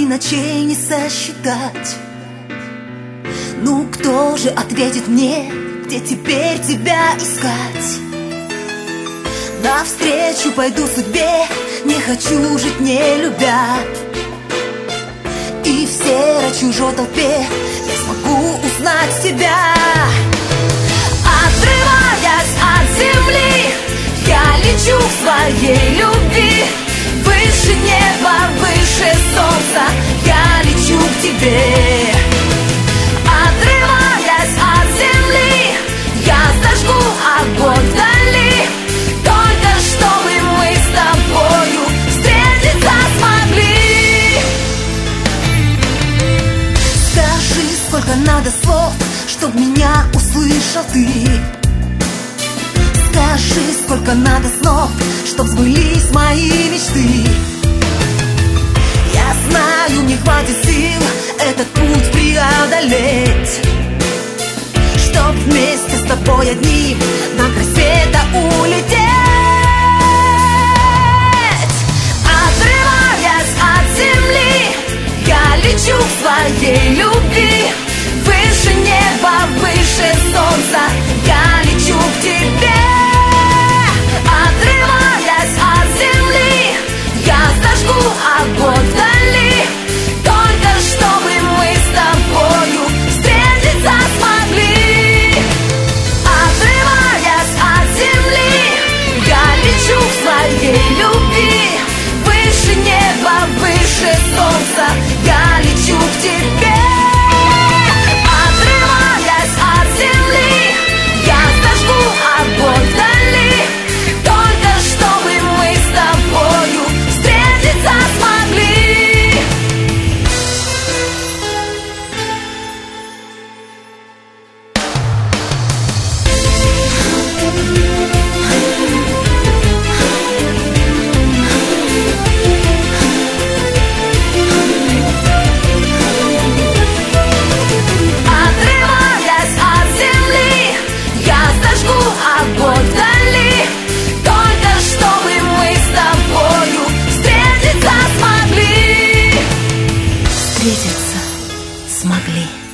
и ночей не сосчитать. Ну кто же ответит мне, где теперь тебя искать? Навстречу пойду судьбе, не хочу жить не любя. И в серой чужой толпе я смогу узнать себя. Отрываясь от земли, я лечу к своей любви. Выше неба, выше солнца, я лечу к тебе. Отрываясь от земли, я зажгу огонь вдали, только чтобы мы с тобою встретиться смогли. Скажи, сколько надо слов, чтоб меня услышал ты. Скажи, сколько надо снов, чтоб сбылись мои мечты. Я знаю, не хватит сил этот путь преодолеть, чтоб вместе с тобой одним на край света улететь. Отрываясь от земли, я лечу к своей любви. Выше неба, выше солнца, я лечу к тебе. Отрываясь от земли, я зажгу огонь вдали, только чтобы мы с тобою встретиться смогли. Отрываясь от земли, я лечу к своей любви. Выше неба, выше солнца, я лечу к тебе. Отрываясь от земли, я зажгу огонь вдали, только чтобы мы с тобою встретиться смогли. Отрываясь от земли, я зажгу огонь вдали, только чтобы мы с тобою встретиться смогли. Встретиться смогли.